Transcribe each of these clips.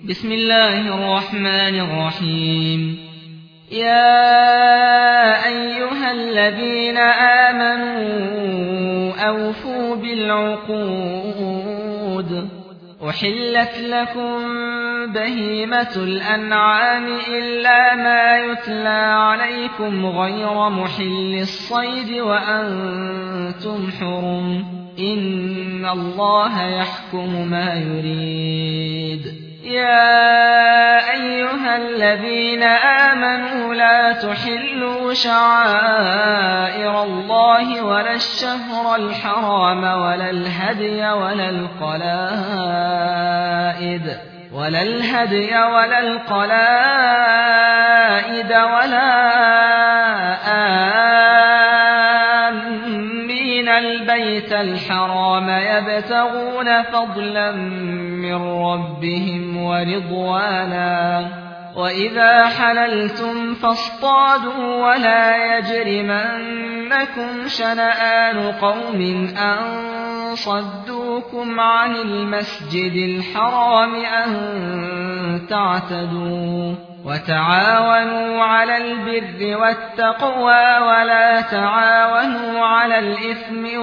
بسم الله الرحمن الرحيم. يا أيها الذين آمنوا أوفوا بالعقود. أحلت لكم بهيمة الأنعام إلا ما يتلى عليكم غير محل الصيد وأنتم حرم، إن الله يحكم ما يريد. يا أيها الذين آمنوا لا تحلوا شعائر الله ولا الشهر الحرام ولا الهدي ولا القلائد ولا آمين البيت الحرام يبتغون فضلا من ربهم ورضوانا. وإذا حللتم فاصطادوا ولا يجرمنكم شنآن قوم أن صدوكم عن المسجد الحرام أن تعتدوا. وتعاونوا على البر والتقوى ولا تعاونوا على الإثم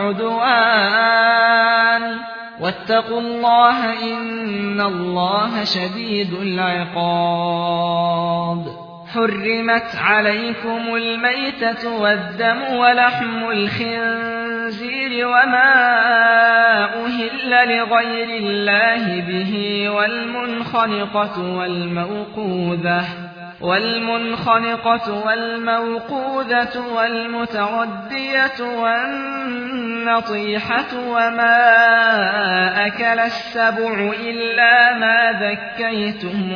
والعدوان، واتقوا الله إن الله شديد العقاب. حرمت عليكم الميتة والدم ولحم الخنزير وما أهل لغير الله به والمنخنقة والموقوذة والمتردية والنطيحة وما أكل السبع إلا ما ذكيتم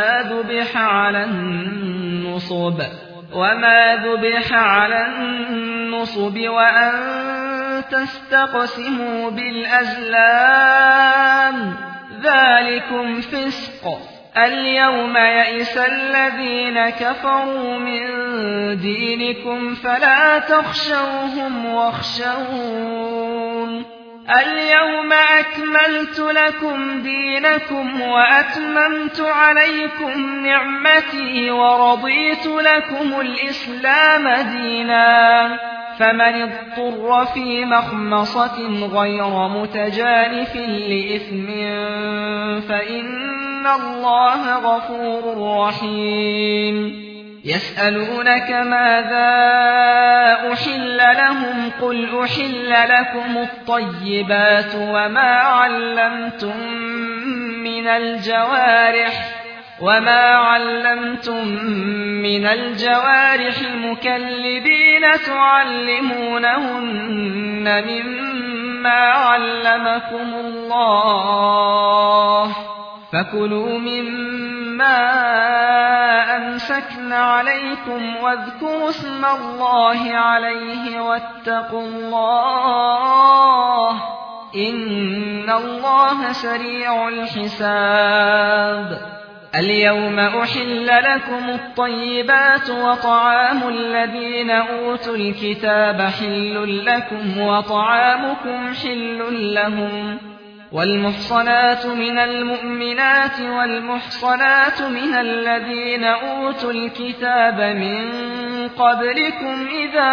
وما ذبح على النصب وأن تستقسموا بالأزلام، ذلكم فسق. اليوم يئس الذين كفروا من دينكم فلا تخشوهم واخشون. اليوم أكملت لكم دينكم وأتممت عليكم نعمتي ورضيت لكم الإسلام دينا. فمن اضطر في مخمصة غير متجانف لإثم فإن الله غفور رحيم. يسألونك ماذا أحل لهم قل أحل لكم الطيبات وما علمتم من الجوارح مكلبين تعلمونهن مما علمكم الله، فكلوا مما أمسكن عليكم واذكروا اسم الله عليه واتقوا الله إن الله سريع الحساب. اليوم أحل لكم الطيبات وطعام الذين أوتوا الكتاب حل لكم وطعامكم حل لهم. والمحصنات من المؤمنات والمحصنات من الذين أوتوا الكتاب من قبلكم إذا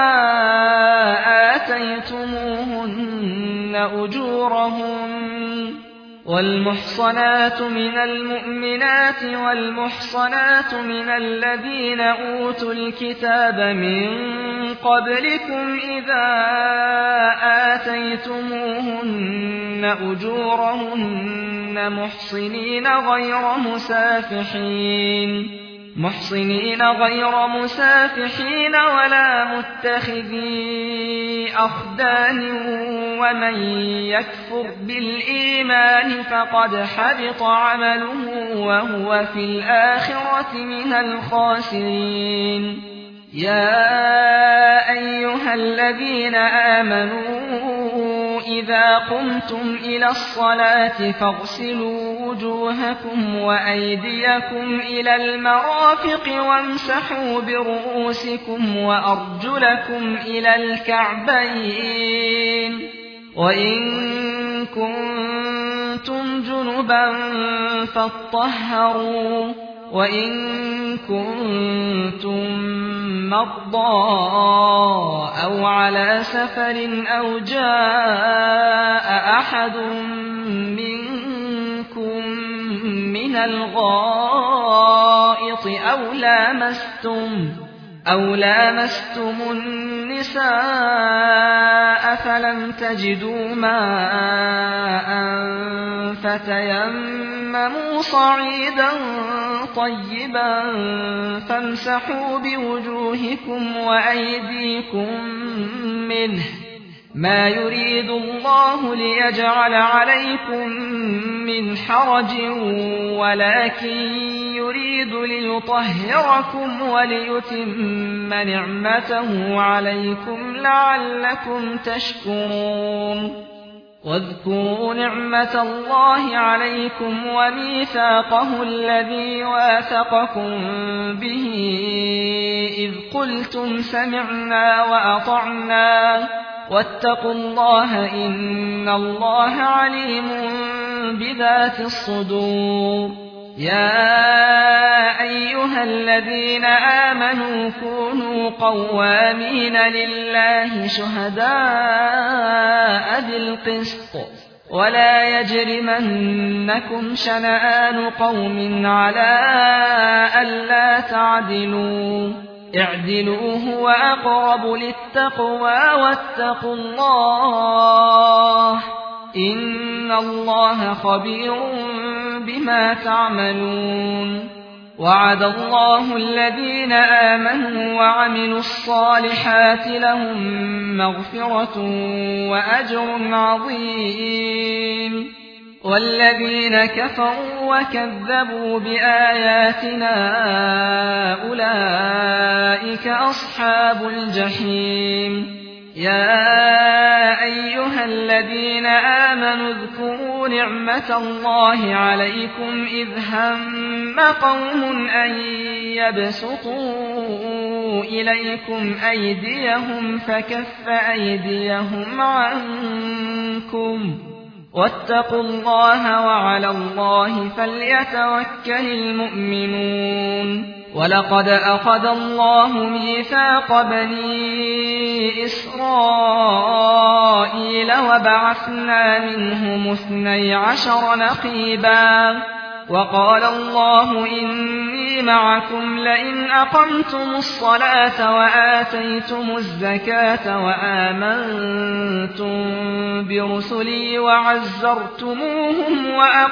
آتيتموهن أجورهن. والمحصنات من المؤمنات والمحصنات من الذين أوتوا الكتاب من قبلكم إذا آتيتموهن أجورهن محصنين غير مسافحين ولا متخذي أخدان. ومن يكفر بالإيمان فقد حبط عمله وهو في الآخرة من الخاسرين. يا أيها الذين آمنوا إذا قمتم إلى الصلاة فاغسلوا وجوهكم وأيديكم إلى المرافق وامسحوا برؤوسكم وأرجلكم إلى الكعبين، وإن كنتم جنبا فاطهروا وإن كنتم مرضى أو على سفر أو جاء أحد منكم من الغائط أو لامستم النساء فلم تجدوا ماء فتيمموا صعيدا طيبا فامسحوا بوجوهكم وأيديكم منه ما يريد الله ليجعل عليكم من حرج ولكن يريد ليطهركم وليتم نعمته عليكم لعلكم تشكرون واذكروا نعمة الله عليكم وميثاقه الذي واثقكم به إذ قلتم سمعنا وأطعنا واتقوا الله إن الله عليم بذات الصدور يا أيها الذين آمنوا كونوا قوامين لله شهداء بالقسط ولا يجرمنكم شنآن قوم على ألا تعدلوا اعدلوا هو أقرب للتقوى واتقوا الله إن الله خبير بما تعملون وعد الله الذين آمنوا وعملوا الصالحات لهم مغفرة وأجر عظيم والذين كفروا وكذبوا بآياتنا أولئك أصحاب الجحيم يا أيها الذين آمنوا اذكروا نعمة الله عليكم إذ هم قوم أن يبسطوا إليكم أيديهم فكف أيديهم عنكم واتقوا الله وعلى الله فليتوكل المؤمنون ولقد أخذ الله ميثاق بني إسرائيل وبعثنا منهم 12 نقيبا وقال الله إني معكم لئن أقمتم الصلاة وآتيتم الزكاة وآمنتم برسلي وعزرتموهم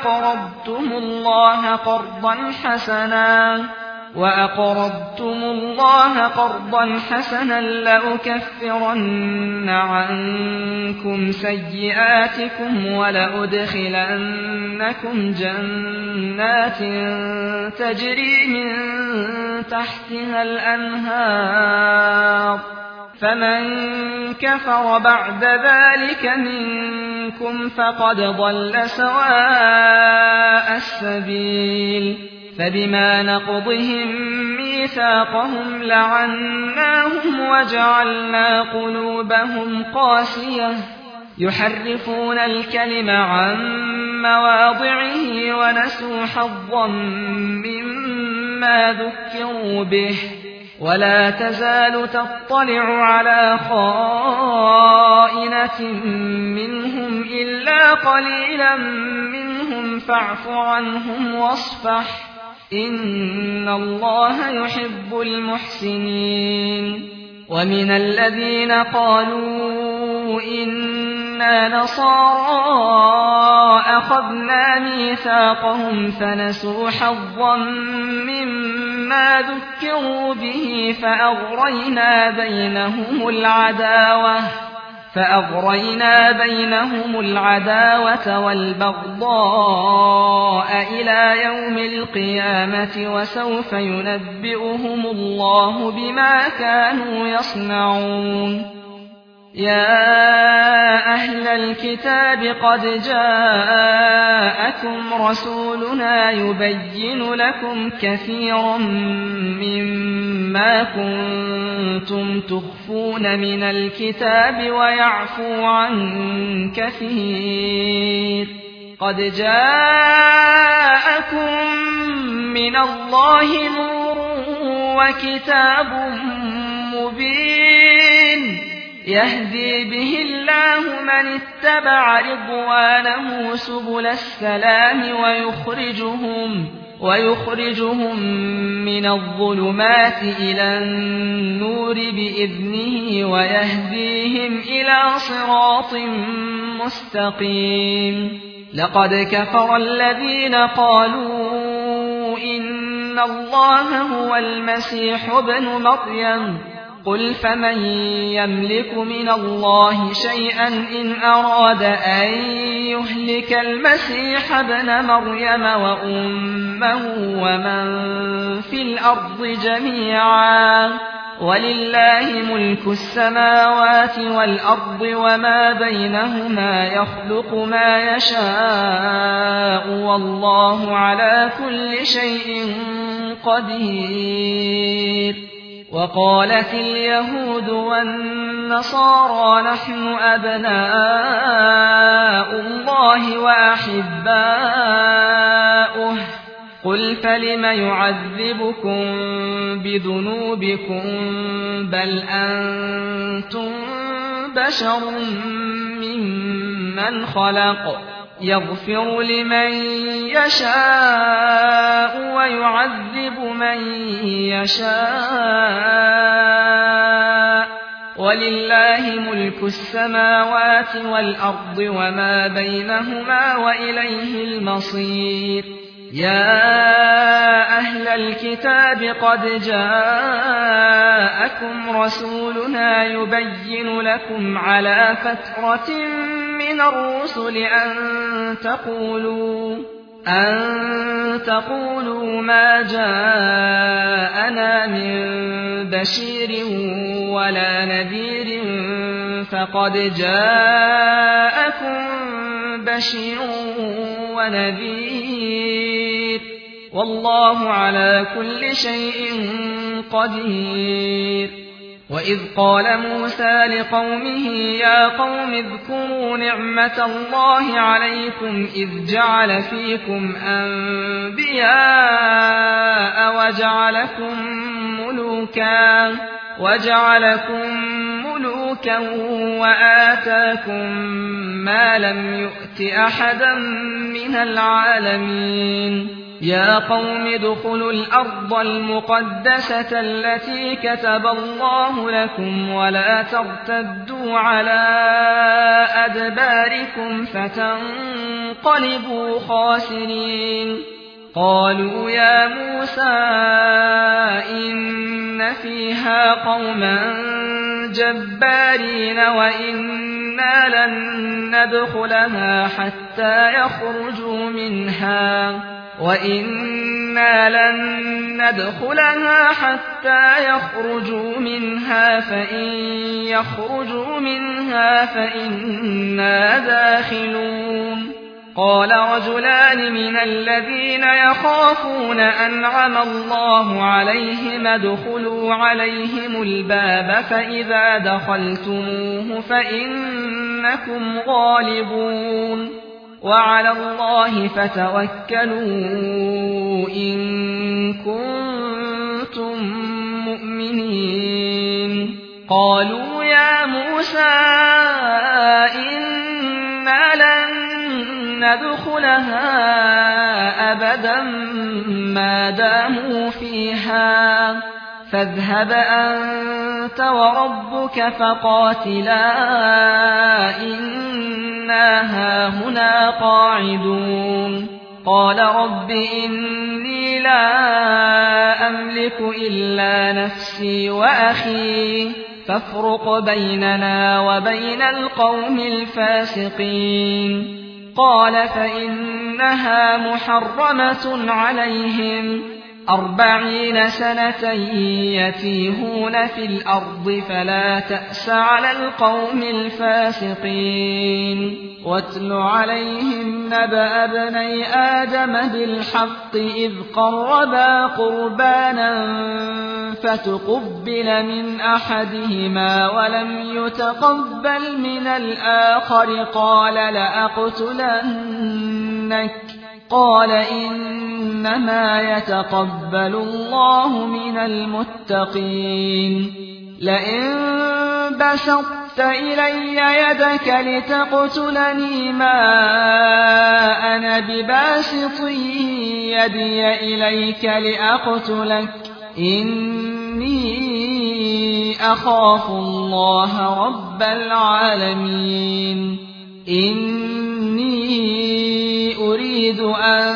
وأقرضتم الله قرضا حسنا لأكفرن عنكم سيئاتكم ولأدخلنكم جنات تجري من تحتها الأنهار فمن كفر بعد ذلك منكم فقد ضل سواء السبيل فبما نقضهم ميثاقهم لعناهم وجعلنا قلوبهم قاسية يحرفون الكلم عن مواضعه ونسوا حظا مما ذكروا به ولا تزال تطلع على خائنة منهم إلا قليلا منهم فاعف عنهم واصفح إن الله يحب المحسنين ومن الذين قالوا إنا نصارى أخذنا ميثاقهم فنسوا حظا مما ذكروا به فأغرينا بينهم العداوة والبغضاء إلى يوم القيامة وسوف ينبئهم الله بما كانوا يصنعون يا أهل الكتاب قد جاءكم رسولنا يبين لكم كثيرا مما كنتم تخفون من الكتاب ويعفو عن كثير قد جاءكم من الله نور وكتاب مبين يهدي به الله من اتبع رضوانه سبل السلام ويخرجهم من الظلمات إلى النور بإذنه ويهديهم إلى صراط مستقيم لقد كفر الذين قالوا إن الله هو المسيح ابن مريم قل فمن يملك من الله شيئا إن أراد أن يهلك المسيح ابن مريم وأمه ومن في الأرض جميعا ولله ملك السماوات والأرض وما بينهما يخلق ما يشاء والله على كل شيء قدير وقالت اليهود والنصارى نحن أبناء الله وأحباؤه قل فلم يعذبكم بذنوبكم بل أنتم بشر ممن خلق يغفر لمن يشاء ويعذب من يشاء ولله ملك السماوات والأرض وما بينهما وإليه المصير يا أهل الكتاب قد جاءكم رسولنا يبين لكم على فترة من الرسل أن تقولوا ما جاءنا من بشير ولا نذير فقد جاءكم بشير ونذير والله على كل شيء قدير وإذ قال موسى لقومه يا قوم اذكروا نعمة الله عليكم إذ جعل فيكم أنبياء وجعلكم ملوكا وآتاكم ما لم يؤت أحدا من العالمين يا قوم ادخلوا الأرض المقدسة التي كتب الله لكم ولا ترتدوا على أدباركم فتنقلبوا خاسرين قالوا يا موسى إن فيها قوما جبارين وإنا لن ندخلها حتى يخرجوا منها فإن يخرجوا منها فإنا داخلون قال رجلان من الذين يخافون أنعم الله عليهم ادخلوا عليهم الباب فإذا دخلتموه فإنكم غالبون وعلى الله فتوكلوا إن كنتم مؤمنين قالوا يا موسى إنا لن ندخلها أبدا ما داموا فيها فاذهب أنت وربك فقاتلا إنا هاهنا قاعدون قال رب إني لا أملك إلا نفسي وأخي فافرق بيننا وبين القوم الفاسقين قال فإنها محرمة عليهم 40 سنة يتيهون في الأرض فلا تأس على القوم الفاسقين واتل عليهم نبأ ابني آدم بالحق إذ قربا قربانا فتقبل من أحدهما ولم يتقبل من الآخر قال لأقتلنك لأغوينك قال إنما يتقبل الله من المتقين لئن بسطت إلي يدك لتقتلني ما أنا بباسط يدي إليك لأقتلك إني أخاف الله رب العالمين إني أريد أن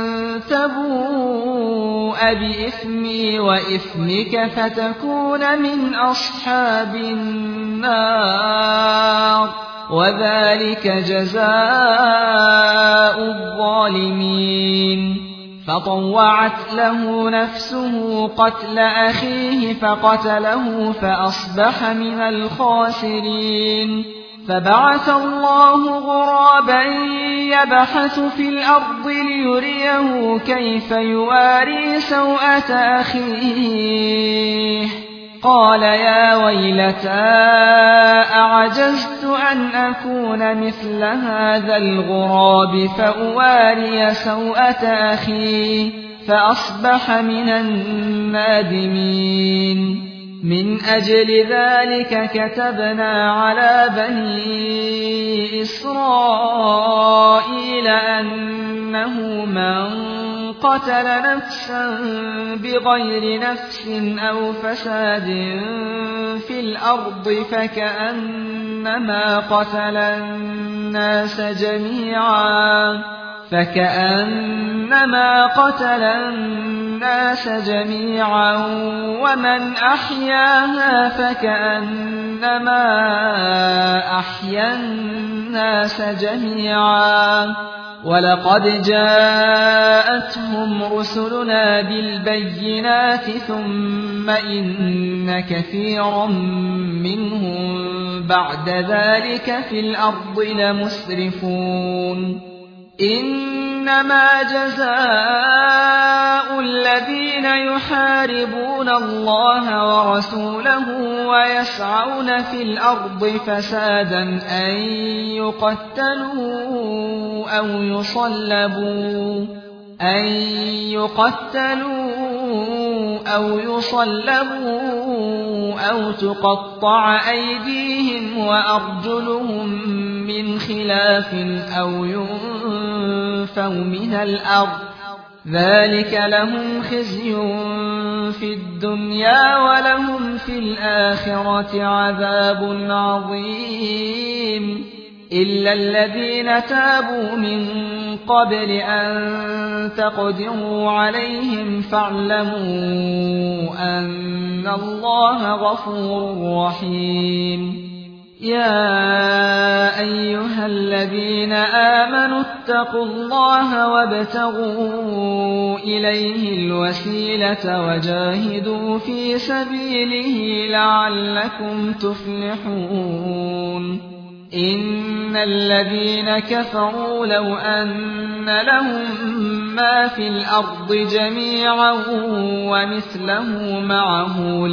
تبوء بإثمي وإثمك فتكون من أصحاب النار وذلك جزاء الظالمين فطوعت له نفسه قتل أخيه فقتله فأصبح من الخاسرين فبعث الله غرابا يبحث في الأرض ليريه كيف يواري سوءة أخيه قال يا ويلتى أعجزت أن أكون مثل هذا الغراب فأواري سوءة أخي فأصبح من النادمين من أجل ذلك كتبنا على بني إسرائيل أنه من قتل نفسا بغير نفس أو فساد في الأرض فكأنما قتل الناس جميعا ومن أحياها فكأنما أحيا الناس جميعا ولقد جاءتهم رسلنا بالبينات ثم إن كثيرا منهم بعد ذلك في الأرض لمسرفون إنما جزاء الذين يحاربون الله ورسوله ويسعون في الأرض فسادا أن يقتلوا أو يصلبوا أو تقطع أيديهم وأرجلهم من خلاف أو ينفوا من الأرض ذلك لهم خزي في الدنيا ولهم في الآخرة عذاب عظيم إلا الذين تابوا من قبل أن تقدروا عليهم فاعلموا أن الله غفور رحيم يا أيها الذين آمنوا اتقوا الله وابتغوا إليه الوسيلة وجاهدوا في سبيله لعلكم تفلحون إن الذين كفروا لو أن لهم ما في الأرض جميعا ومثله معه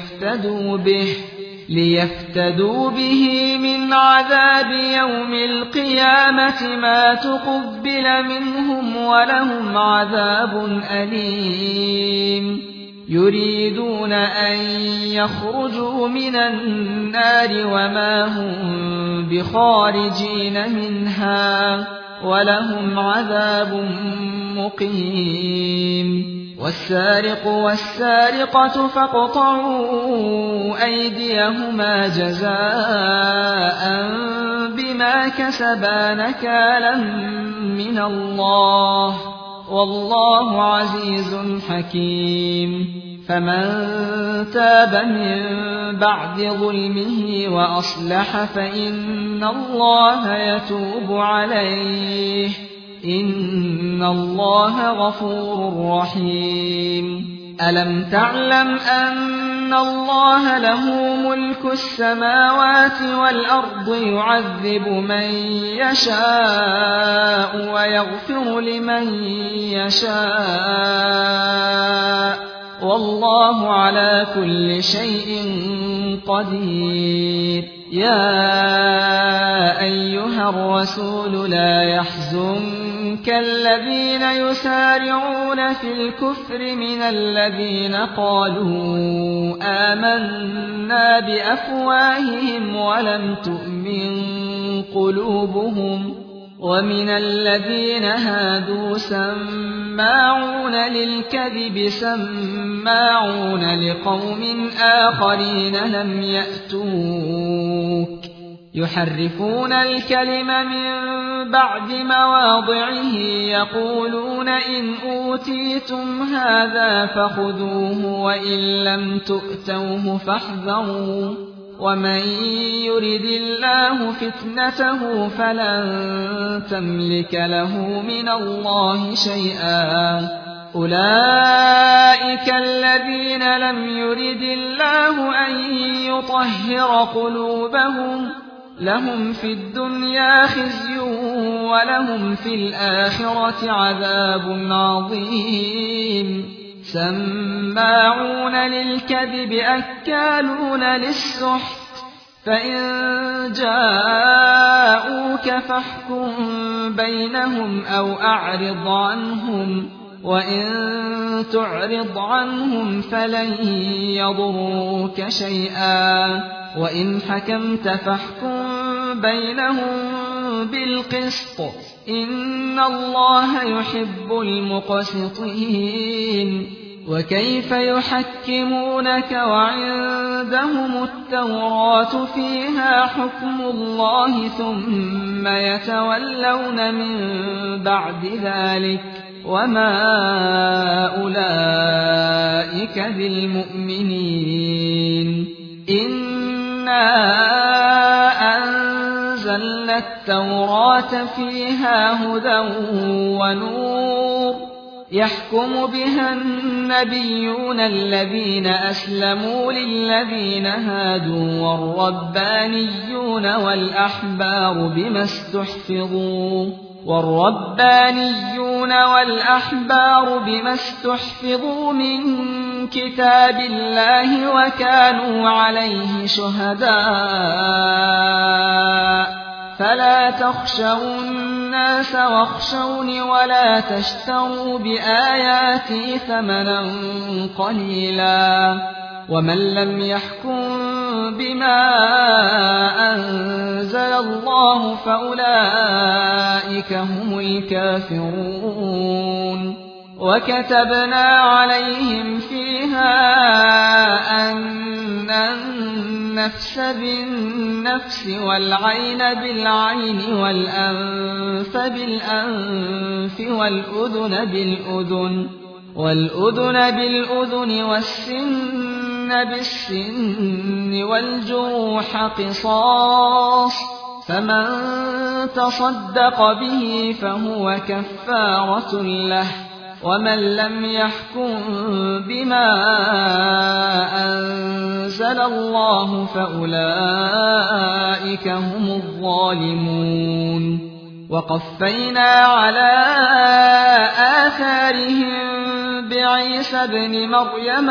ليفتدوا به من عذاب يوم القيامة ما تقبل منهم ولهم عذاب أليم يريدون أن يخرجوا من النار وما هم بخارجين منها ولهم عذاب مقيم والسارق والسارقة فاقطعوا أيديهما جزاء بما كسبا نكالا من الله والله عزيز حكيم فمن تاب من بعد ظلمه وأصلح فإن الله يتوب عليه إن الله غفور رحيم ألم تعلم أن الله له ملك السماوات والأرض يعذب من يشاء ويغفر لمن يشاء والله على كل شيء قدير يا أيها الرسول لا يحزنك كالذين يسارعون في الكفر من الذين قالوا آمنا بأفواههم ولم تؤمن قلوبهم ومن الذين هادوا سماعون للكذب سماعون لقوم آخرين لم يأتوك يحرفون الكلم من بعد مواضعه يقولون إن أوتيتم هذا فخذوه وإن لم تؤتوه فاحذروا ومن يرد الله فتنته فلن تملك له من الله شيئا أولئك الذين لم يرد الله أن يطهر قلوبهم لهم في الدنيا خزي ولهم في الآخرة عذاب عظيم سماعون للكذب أكالون للسحت فإن جاءوك فاحكم بينهم أو أعرض عنهم وإن تعرض عنهم فلن يضروك شيئا وإن حكمت فاحكم بينهم بالقسط إن الله يحب المقسطين وكيف يحكمونك وعندهم التوراة فيها حكم الله ثم يتولون من بعد ذلك وما أولئك بالمؤمنين إنا أنزلنا التوراة فيها هدى ونور يحكم بها النبيون الذين أسلموا للذين هادوا والربانيون والأحبار بما استحفظوا من كتاب الله وكانوا عليه شهداء فلا تخشوا الناس واخشوني ولا تشتروا بآياتي ثمنا قليلا ومن لم يحكم بما أنزل الله فأولئك هم الكافرون وكتبنا عليهم فيها أن النفس بالنفس والعين بالعين والأنف بالأنف والأذن بالأذن والسن بالسن والجروح قصاص فمن تصدق به فهو كفارة له ومن لم يحكم بما أنزل الله فأولئك هم الظالمون وقفينا على آثارهم بعيسى ابن مريم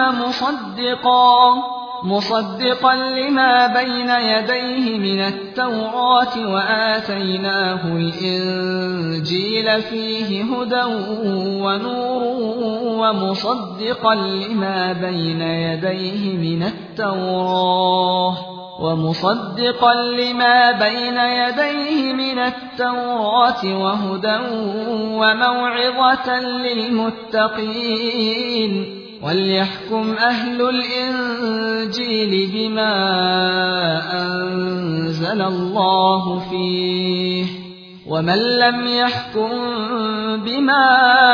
مصدقا لما بين يديه من التوراة وآتيناه الإنجيل فيه هدى ونور ومصدقا لما بين يديه من التوراة وهدى وموعظة للمتقين وليحكم أهل الإنجيل بما أنزل الله فيه ومن لم يحكم بما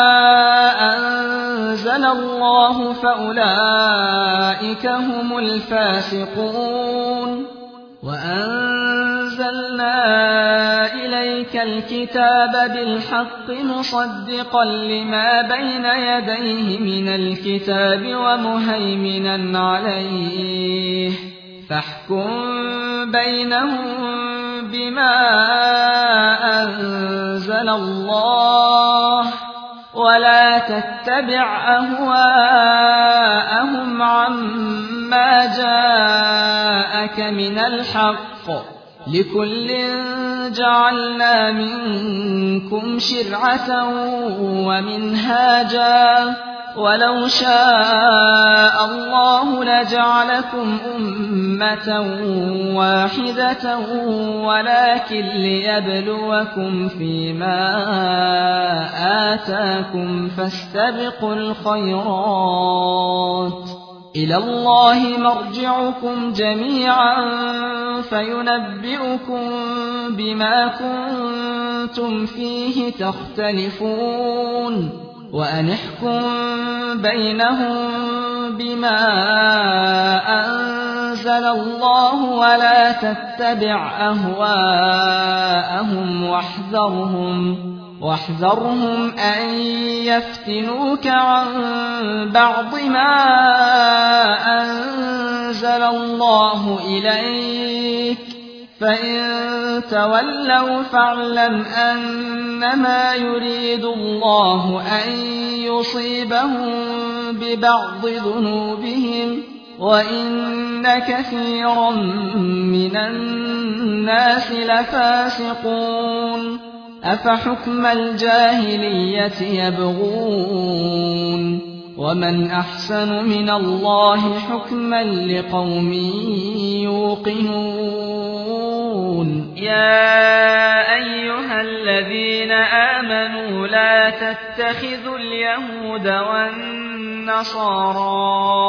أنزل الله فأولئك هم الفاسقون وأنزلنا إليك الكتاب بالحق مصدقا لما بين يديه من الكتاب ومهيمنا عليه فاحكم بينهم بما أنزل الله ولا تتبع أهواءهم عما جاءك من الحق لكل جعلنا منكم شرعة ومنهاجا ولو شاء الله لجعلكم أمة واحدة ولكن ليبلوكم فيما آتاكم فاستبقوا الخيرات إلى الله مرجعكم جميعا فينبئكم بما كنتم فيه تختلفون وأن احكم بينهم بما أنزل الله ولا تتبع أهواءهم واحذرهم أن يفتنوك عن بعض ما أنزل الله إليك فإن تولوا فاعلم أنما يريد الله أن يصيبهم ببعض ذنوبهم وإن كثيرا من الناس لفاسقون أفحكم الجاهلية يبغون ومن أحسن من الله حكما لقوم يوقنون يا أيها الذين آمنوا لا تتخذوا اليهود والنصارى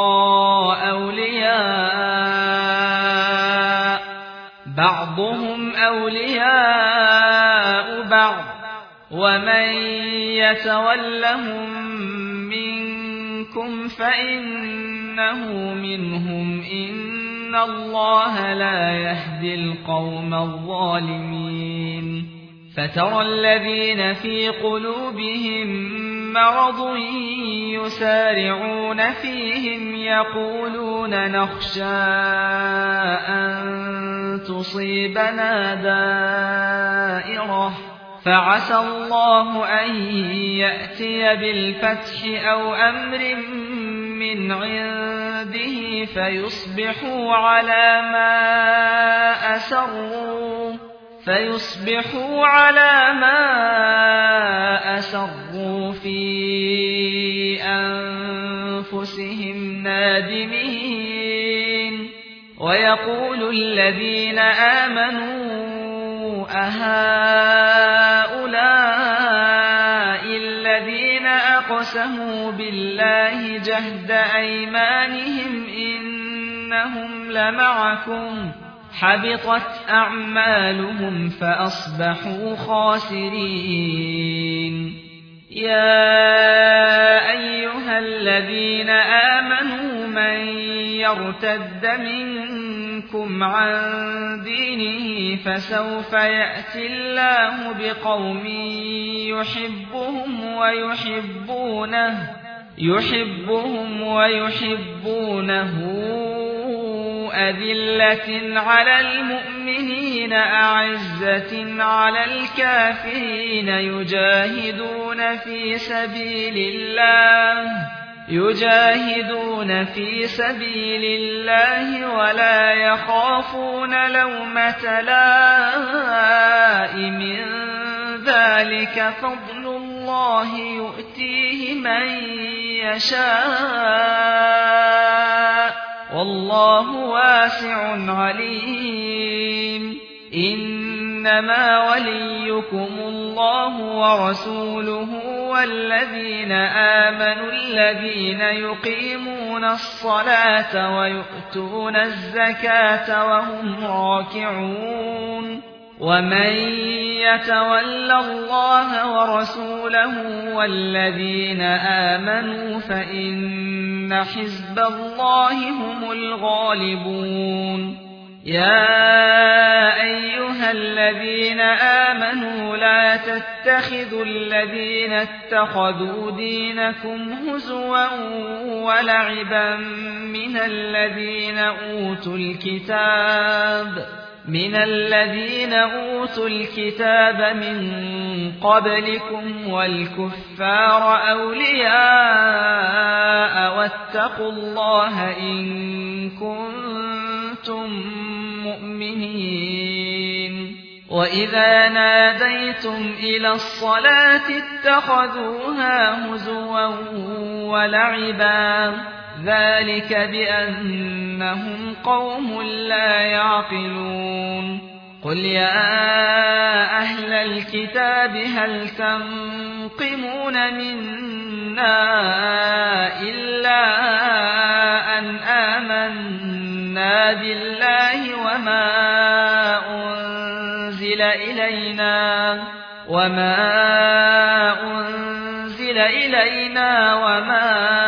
أولياء بعضهم أولياء بعض ومن يتولهم منكم فإنه منهم إن الله لا يهدي القوم الظالمين فترى الذين في قلوبهم مرض يسارعون فيهم يقولون نخشى أن تصيبنا دائرة فعسى الله أن يأتي بالفتح أو أمر من عنده فيصبحوا على ما أسروا في أنفسهم نادمين ويقول الذين آمنوا أهؤلاء الذين أقسموا بالله جهد أيمانهم إنهم لمعكم حبطت أعمالهم فأصبحوا خاسرين يا أيها الذين آمنوا من يرتد منكم عن دينه فسوف يأتي الله بقوم يحبهم ويحبونه أذلة على المؤمنين أعزة على الكافرين يجاهدون في سبيل الله ولا يخافون لومة لائم ذلك فضل الله يؤتيه من يشاء والله واسع عليم إنما وليكم الله ورسوله والذين آمنوا الذين يقيمون الصلاة ويؤتون الزكاة وهم راكعون ومن يتول الله ورسوله والذين آمنوا فإن حزب الله هم الغالبون يا أيها الذين آمنوا لا تتخذوا الذين اتخذوا دينكم هزوا ولعبا من الذين أوتوا الكتاب من قبلكم والكفار أولياء واتقوا الله إن كنتم مؤمنين وإن وإذا ناديتم إلى الصلاة اتخذوها هزوا ولعبا ذلك بأنهم قوم لا يعقلون قل يا أهل الكتاب هل تنقمون منا إلا أن آمنا بالله وما أنزل إلينا وما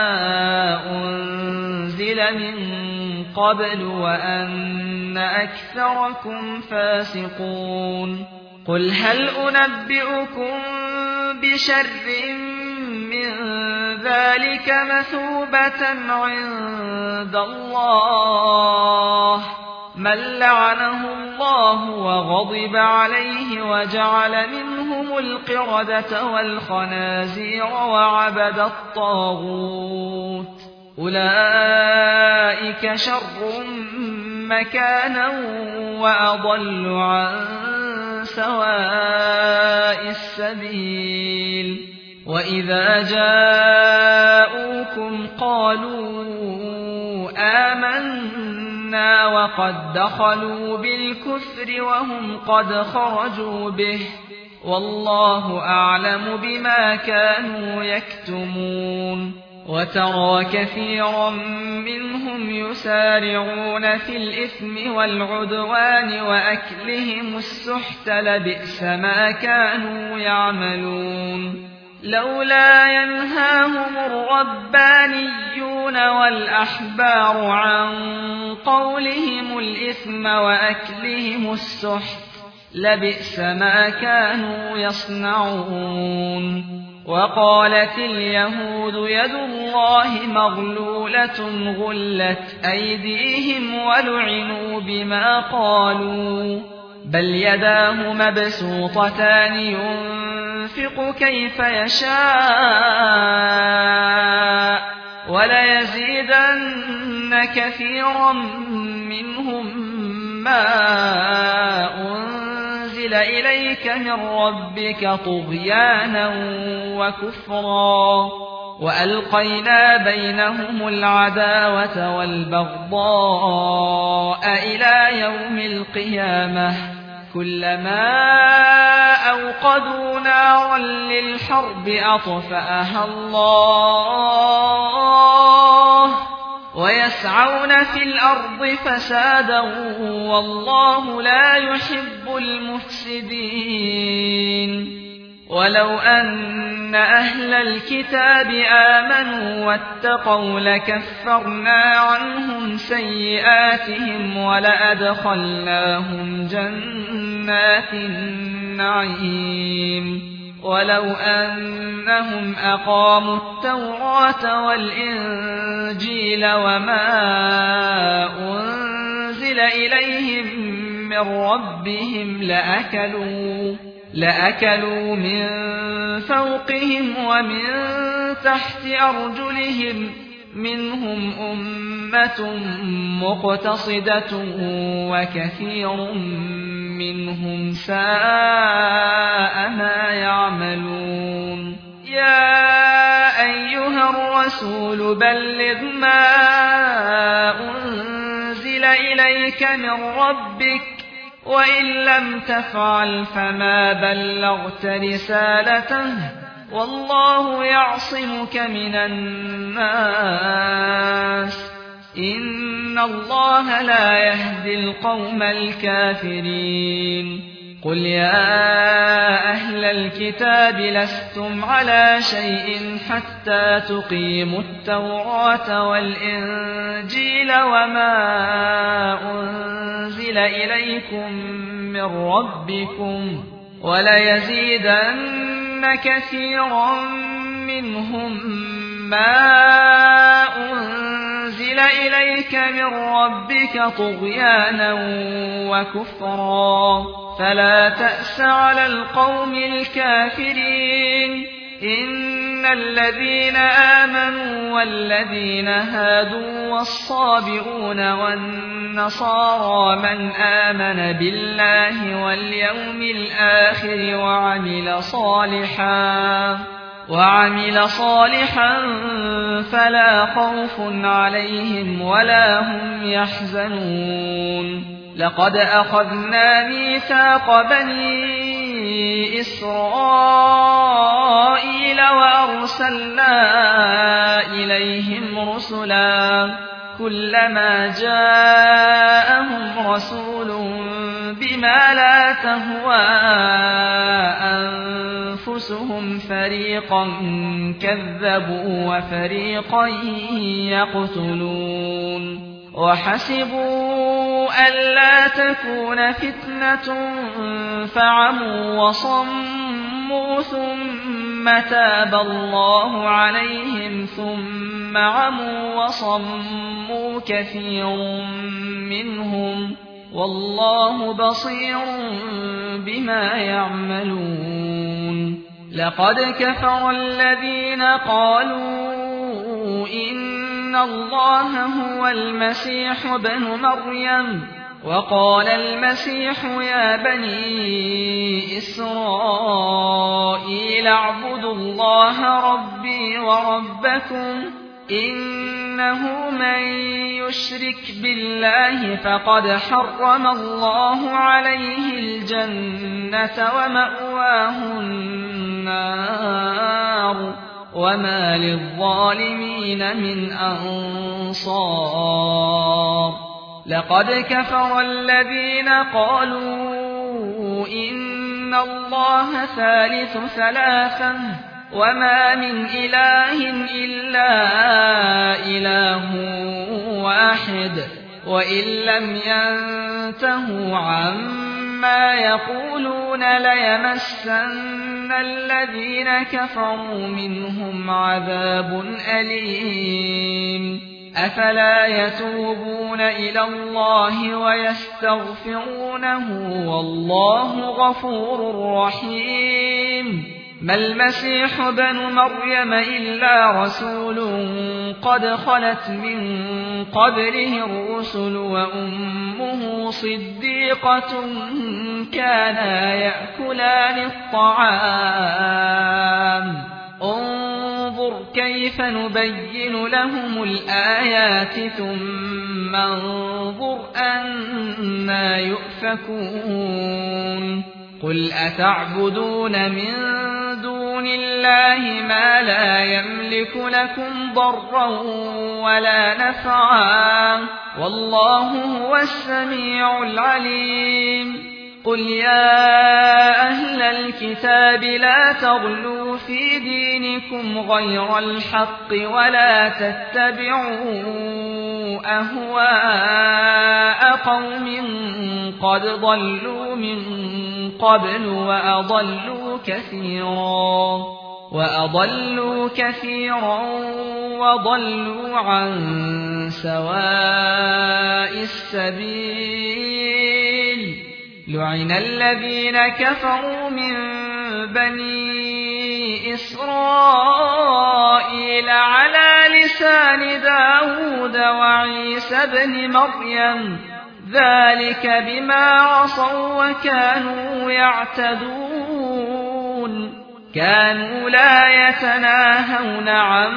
أنزل من قبل وأن أكثركم فاسقون قل هل أنبئكم بشر من ذلك مثوبة عند الله من لعنه الله وغضب عليه وجعل منهم القردة والخنازير وعبد الطاغوت أولئك شر مكانا وأضل عن سواء السبيل وإذا جاءوكم قالوا آمنا وقد دخلوا بالكفر وهم قد خرجوا به والله أعلم بما كانوا يكتمون وترى كثيرا منهم يسارعون في الإثم والعدوان وأكلهم السحت لبئس ما كانوا يعملون لولا ينهاهم الربانيون والأحبار عن قولهم الإثم وأكلهم السحت لبئس ما كانوا يصنعون وقالت اليهود يد الله مغلولة غلت أيديهم ولعنوا بما قالوا بل يداه مبسوطتان ينفق كيف يشاء وليزيدن كثيرا منهم ما أنزل إليك من ربك طغيانا وكفرا وألقينا بينهم العداوة والبغضاء إلى يوم القيامة كلما أوقدوا نارا للحرب أطفأها الله ويسعون في الأرض فسادا والله لا يحب المفسدين ولو أن أهل الكتاب آمنوا واتقوا لكفرنا عنهم سيئاتهم ولأدخلناهم جنات النعيم ولو أنهم أقاموا التوراة والإنجيل وما أنزل إليهم من ربهم لأكلوا من فوقهم ومن تحت أرجلهم منهم أمة مقتصدة وكثير منهم ساء ما يعملون يا أيها الرسول بلغ ما أنزل إليك من ربك وإن لم تفعل فما بلغت رسالته والله يعصمك من الناس إن الله لا يهدي القوم الكافرين قل يا أهل الكتاب لستم على شيء حتى تقيموا التوراة والإنجيل وما أنزل إليكم من ربكم وليزيدن كثيرا منهم ما أنزل إليك من ربك طغيانا وكفرا فلا تأس على القوم الكافرين إن الذين آمنوا والذين هادوا والصابئون والنصارى من آمن بالله واليوم الآخر وعمل صالحا فلا خوف عليهم ولا هم يحزنون لقد أخذنا ميثاق بني إسرائيل وأرسلنا إليهم رسلا كلما جاءهم رسول بما لا تهوى أنفسهم فريقا كذبوا وفريقا يقتلون وحسبوا ألا تكون فتنة فعموا وصموا ثم تاب الله عليهم ثم عموا وصموا كثير منهم والله بصير بما يعملون لقد كفر الذين قالوا إن الله هو المسيح ابن مريم وقال المسيح يا بني إسرائيل اعبدوا الله ربي وربكم إنه من يشرك بالله فقد حرم الله عليه الجنة ومأواه النار وما للظالمين من أنصار لقد كفر الذين قالوا إن الله ثالث ثلاثة وما من إله إلا إله واحد وإن لم ينتهوا عما يقولون ليمسن الذين كفروا منهم عذاب أليم أفلا يتوبون إلى الله ويستغفرونه والله غفور رحيم ما المسيح ابن مريم إلا رسول قد خلت من قبله الرسل وأمه صديقة كانا يأكلان الطعام انظر كيف نبين لهم الآيات ثم انظر أنى يؤفكون قل أتعبدون من دون الله ما لا يملك لكم ضرا ولا نفعا والله هو السميع العليم قل يا أهل الكتاب لا تغلوا في دينكم غير الحق ولا تتبعوا أهواء قوم قد ضلوا من قبل وأضلوا كثيرا وضلوا عن سواء السبيل لعن الذين كفروا من بني إسرائيل على لسان داود وعيسى بن مريم ذلك بما عصوا وكانوا يعتدون كانوا لا يتناهون عن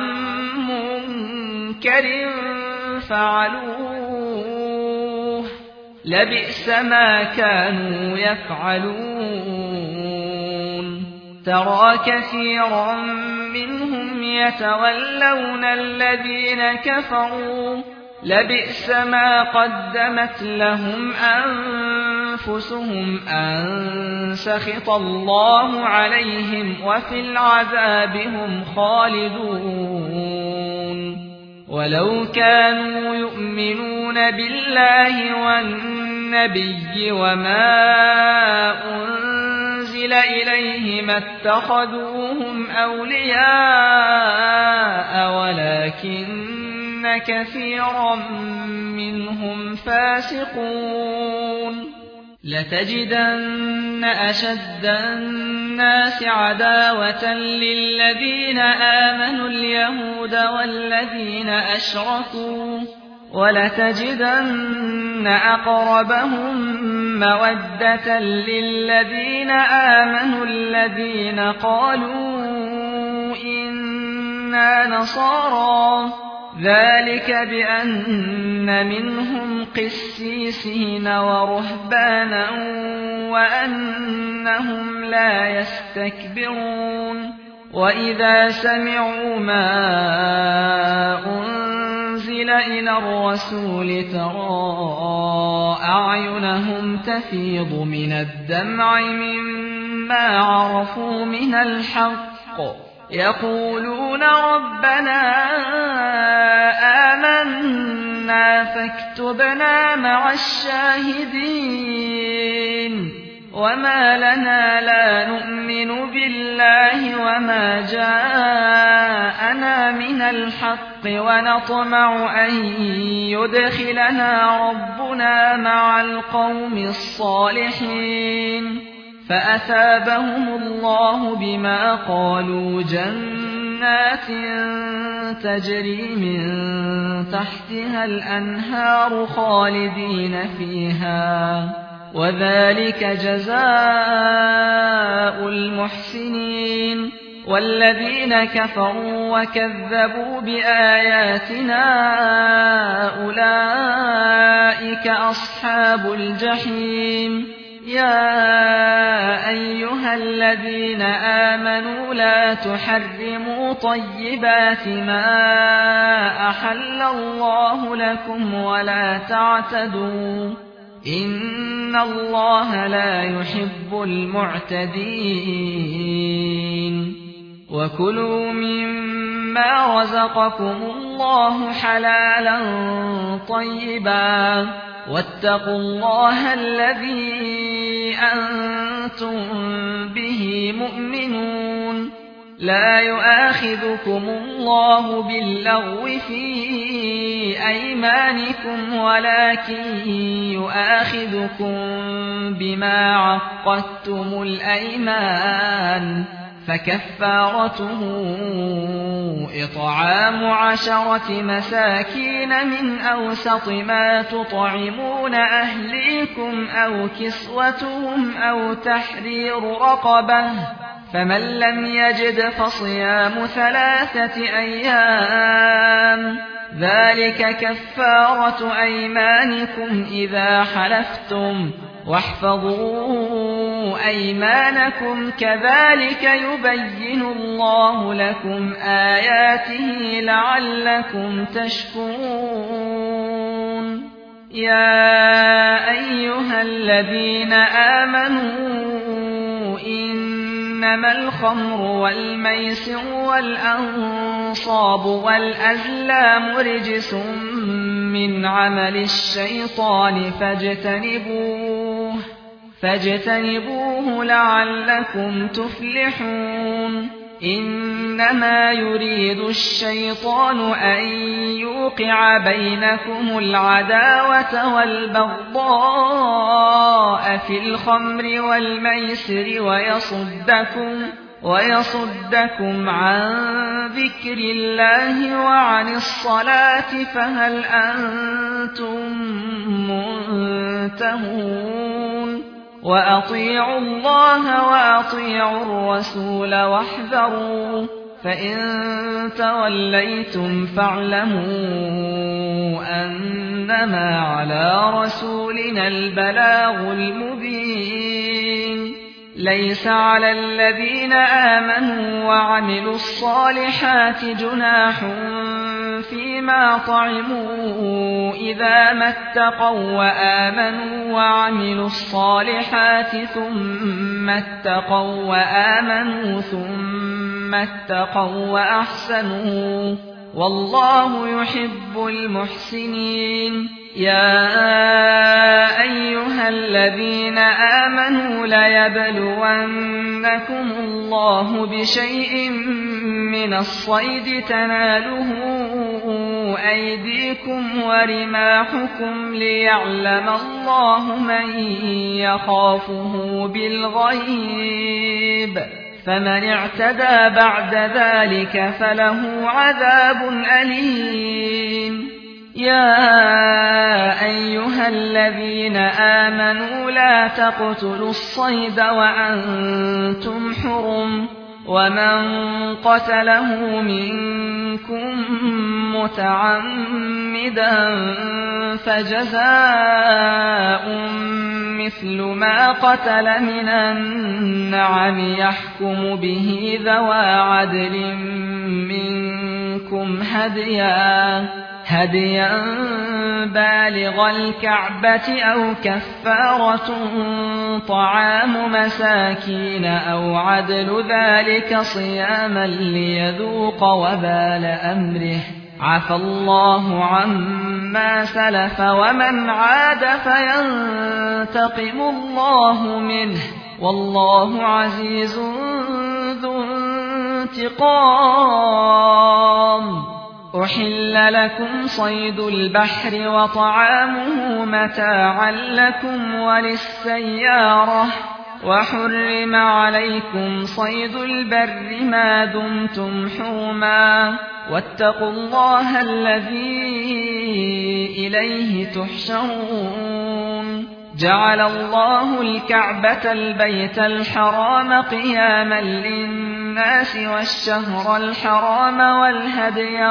منكر فعلوه لبئس ما كانوا يفعلون ترى كثيرا منهم يتولون الذين كفروا لبئس ما قدمت لهم أنفسهم أن سخط الله عليهم وفي العذاب هم خالدون ولو كانوا يؤمنون بالله والنبي وما أنزل إليه ما اتخذوهم أولياء ولكن كثيرا منهم فاسقون لتجدن أشد الناس عداوة للذين آمنوا اليهود والذين أشركوا ولتجدن أقربهم مودة للذين آمنوا الذين قالوا إنا نصارى ذلك بأن منهم قسيسين ورهبانا وأنهم لا يستكبرون وإذا سمعوا ما أنزل إلى الرسول ترى أعينهم تفيض من الدمع مما عرفوا من الحق يقولون ربنا آمنا فاكتبنا مع الشاهدين وما لنا لا نؤمن بالله وما جاءنا من الحق ونطمع أن يدخلنا ربنا مع القوم الصالحين فأثابهم الله بما قالوا جنات تجري من تحتها الأنهار خالدين فيها وذلك جزاء المحسنين والذين كفروا وكذبوا بآياتنا أولئك أصحاب الجحيم يا أيها الذين آمنوا لا تحرموا طيبات ما أحل الله لكم ولا تعتدوا إن الله لا يحب المعتدين وكلوا مما رزقكم الله حلالا طيبا واتقوا الله الذي أنتم به مؤمنون لا يؤاخذكم الله باللغو في أيمانكم ولكن يؤاخذكم بما عقدتم الأيمان فكفارته إطعام 10 مساكين من أوسط ما تطعمون أهليكم أو كسوتهم أو تحرير رقبة فمن لم يجد فصيام 3 أيام ذلك كفارة أيمانكم إذا حلفتم واحفظوا أيمانكم كذلك يبين الله لكم آياته لعلكم تشكرون يا أيها الذين آمنوا إنما الخمر والميسر والأنصاب والأزلام رجس من عمل الشيطان فاجتنبوه لعلكم تفلحون إنما يريد الشيطان أن يوقع بينكم العداوة والبغضاء في الخمر والميسر ويصدكم عن ذكر الله وعن الصلاة فهل أنتم منتهون وأطيعوا الله وأطيعوا الرسول واحذروا فإن توليتم فاعلموا أنما على رسولنا البلاغ المبين ليس على الذين آمنوا وعملوا الصالحات جناح فيما طعموا إذا ما اتقوا وآمنوا وعملوا الصالحات ثم اتقوا وآمنوا ثم اتقوا وأحسنوا والله يحب المحسنين يا أيها الذين آمنوا ليبلونكم الله بشيء من الصيد تناله أيديكم ورماحكم ليعلم الله من يخافه بالغيب فمن اعتدى بعد ذلك فله عذاب أليم يا أيها الذين آمنوا لا تقتلوا الصيد وأنتم حرم ومن قتله منكم متعمدا فجزاء مثل ما قتل من النعم يحكم به ذوى عدل منكم هديا بالغ الكعبة أو كفارة طعام مساكين أو عدل ذلك صياما ليذوق وبال أمره عفى الله عما سلف ومن عاد فينتقم الله منه والله عزيز ذو انتقام أحل لكم صيد البحر وطعامه متاعا لكم وللسيارة وحرم عليكم صيد البر ما دمتم حرما واتقوا الله الذي إليه تحشرون جعل الله الكعبة البيت الحرام قياما للناس والشهر الحرام والهدي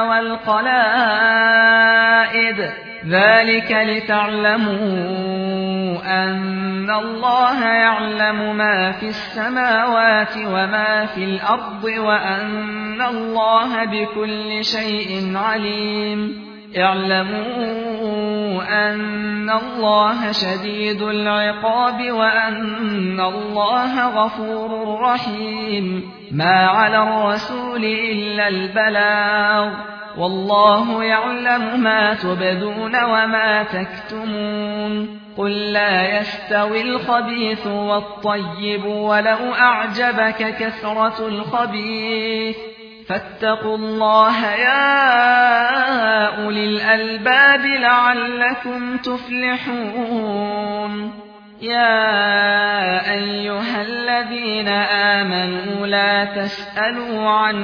والقلائد ذلك لتعلموا أن الله يعلم ما في السماوات وما في الأرض وأن الله بكل شيء عليم اعلموا أن الله شديد العقاب وأن الله غفور رحيم ما على الرسول إلا البلاغ والله يعلم ما تبدون وما تكتمون قل لا يستوي الخبيث والطيب ولو أعجبك كثرة الخبيث فاتقوا الله يا أولي الألباب لعلكم تفلحون يا أيها الذين آمنوا لا تسألوا عن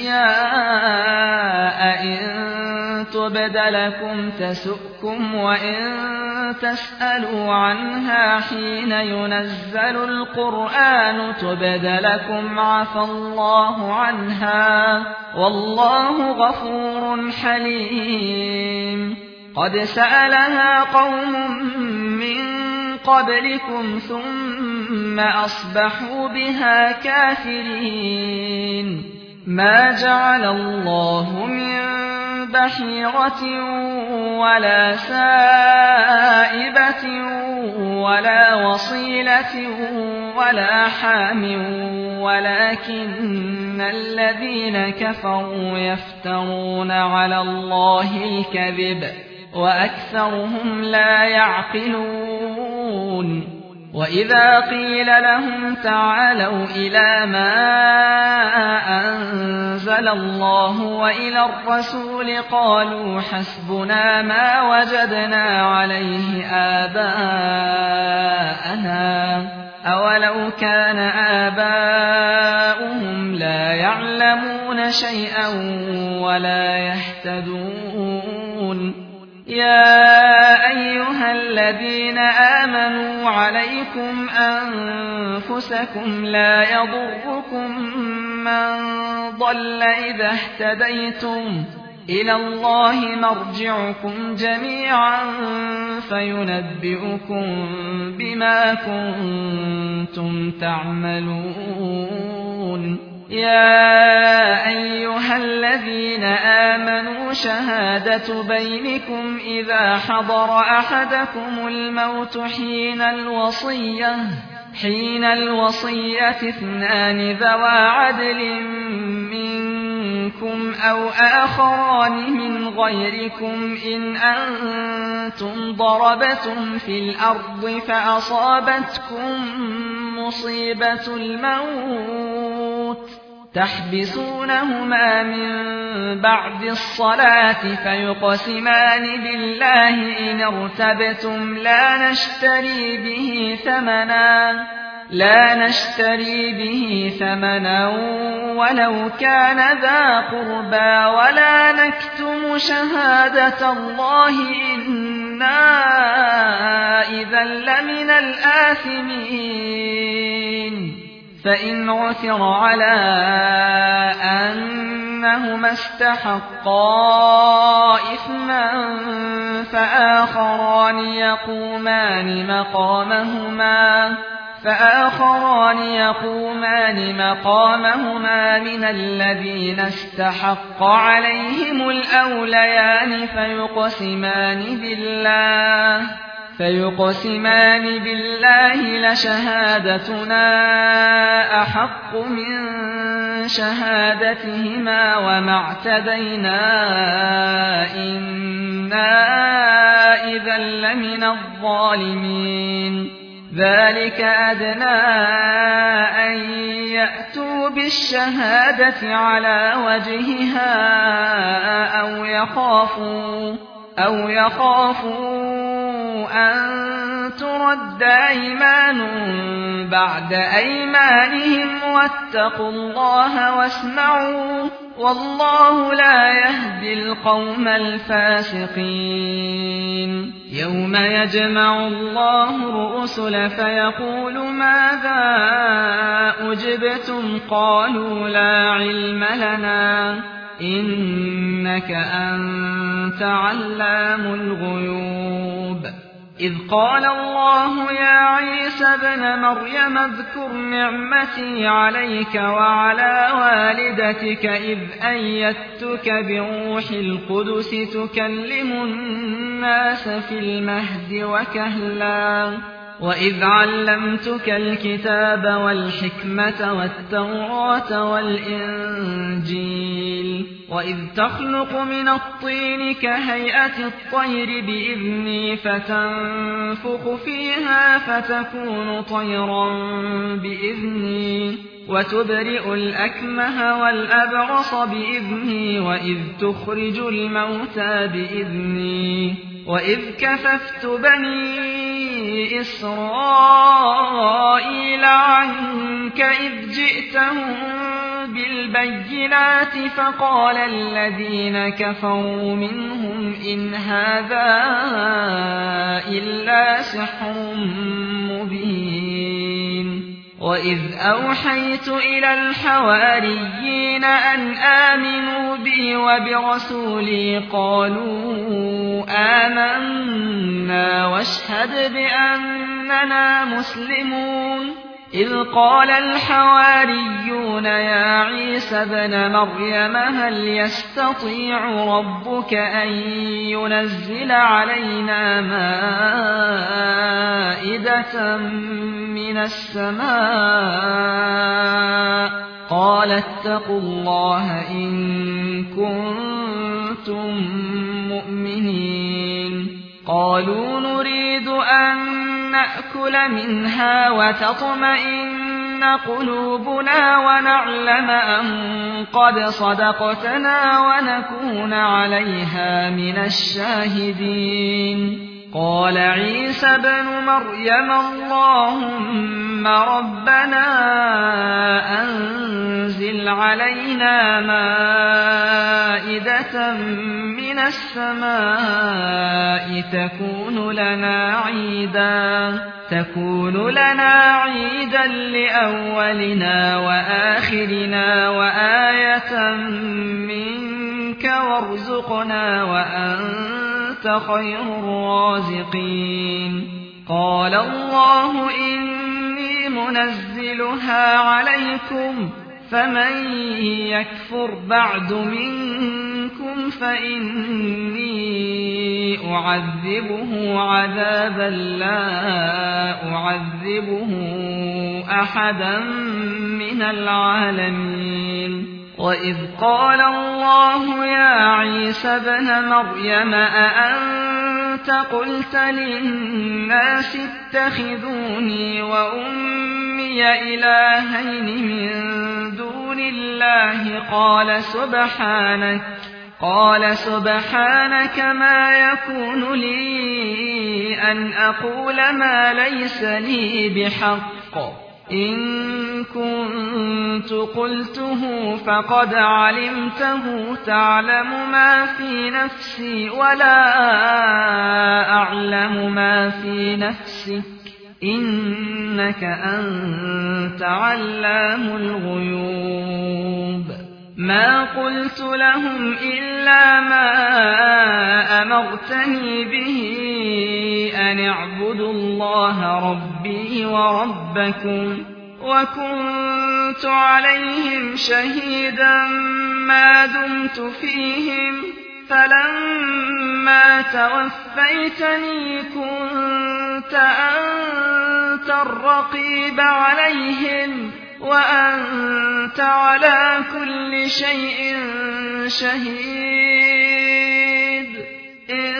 أشياء إن تبد لكم تسؤكم وإن تسألوا عنها حين ينزل القرآن تبد لكم عفى الله عنها والله غفور حليم قد سألها قوم من قبلكم ثم أصبحوا بها كافرين ما جعل الله من بحيرة ولا سائبة ولا وصيلة ولا حام ولكن الذين كفروا يفترون على الله الكذب وأكثرهم لا يعقلون وإذا قيل لهم تعالوا إلى ما أنزل الله وإلى الرسول قالوا حسبنا ما وجدنا عليه آباءنا أولو كان آباؤهم لا يعلمون شيئا ولا يهتدون يا أيها الذين آمنوا عليكم أنفسكم لا يضركم من ضل إذا اهتديتم إلى الله مرجعكم جميعا فينبئكم بما كنتم تعملون يا أيها الذين آمنوا شهادة بينكم إذا حضر أحدكم الموت حين الوصية اثنان ذوى عدل منكم أو آخران من غيركم إن أنتم ضربتم في الأرض فأصابتكم مصيبة الموت تحبسونهما من بعد الصلاة فيقسمان بالله إن ارتبتم لا نشتري به ثمنا ولو كان ذا قربى ولا نكتم شهادة الله إنا إذا لمن الآثمين فإن عثر على أنهما استحقا إثما فآخران يقومان مقامهما من الذين استحق عليهم الأوليان فيقسمان بالله لشهادتنا أحق من شهادتهما وما اعتدينا إنا إذا لمن الظالمين ذلك أدنى أن يأتوا بالشهادة على وجهها أو يخافوا أن ترد أيمان بعد أيمانهم واتقوا الله واسمعوا والله لا يهدي القوم الفاسقين يوم يجمع الله الرسل فيقول ماذا أجبتم قالوا لا علم لنا إنك أنت علام الغيوب إذ قال الله يا عيسى ابن مريم اذكر نعمتي عليك وعلى والدتك إذ أيدتك بروح القدس تكلم الناس في المهد وكهلا وإذ علمتك الكتاب والحكمة والتوراة والإنجيل وإذ تخلق من الطين كهيئة الطير بإذني فتنفخ فيها فتكون طيرا بإذني وتبرئ الأكمه والأبرص بإذني وإذ تخرج الموتى بإذني وإذ كففت بني إسرائيل عنك إذ جئتهم بالبينات فقال الذين كفروا منهم إن هذا إلا سحر مبين وإذ أوحيت إلى الحواريين أن آمنوا بي وبرسولي قالوا آمنا واشهد بأننا مسلمون إذ قال الحواريون يا عيسى ابن مريم هل يستطيع ربك أن ينزل علينا مائدة من السماء قال اتقوا الله إن كنتم مؤمنين قالوا نريد أن نأكل منها وتطمئن قلوبنا ونعلم أن قد صدقتنا ونكون عليها من الشاهدين قال عيسى ابن مريم اللهم ربنا أنزل علينا مائدة من السماء تكون لنا عيدا لأولنا وآخرنا وآية منك وارزقنا وأنت خير الرازقين قال الله إني منزلها عليكم فمن يكفر بعد منكم فإني أعذبه عذابا لا أعذبه أحدا من العالمين وإذ قال الله يا عيسى ابن مريم أأنت قلت للناس اتخذوني وأمي إلهين من دون دون الله قال سبحانك ما يكون لي أن أقول ما ليس لي بحق إن كنت قلته فقد علمته تعلم ما في نفسي ولا أعلم ما في نفسك إنك أنت علام الغيوب ما قلت لهم إلا ما أمرتني به أن اعبدوا الله ربي وربكم وكنت عليهم شهيدا ما دمت فيهم فلما توفيتني كنت أنت الرقيب عليهم وأنت على كل شيء شهيد إن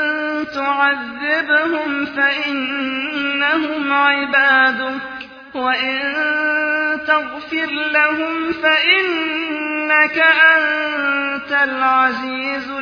تعذبهم فإنهم عبادك وإن تغفر لهم فإنك أنت العزيز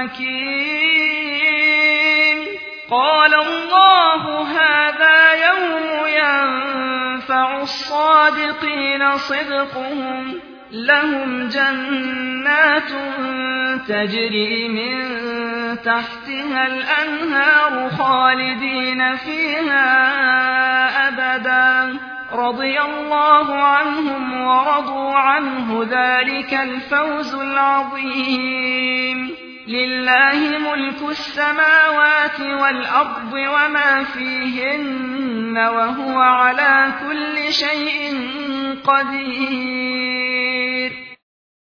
الحكيم قال الله هذا يوم ينفع الصادقين صدقهم لهم جنات تجري من تحتها الأنهار خالدين فيها أبدا رضي الله عنهم ورضوا عنه ذلك الفوز العظيم لله ملك السماوات والأرض وما فيهن وهو على كل شيء قدير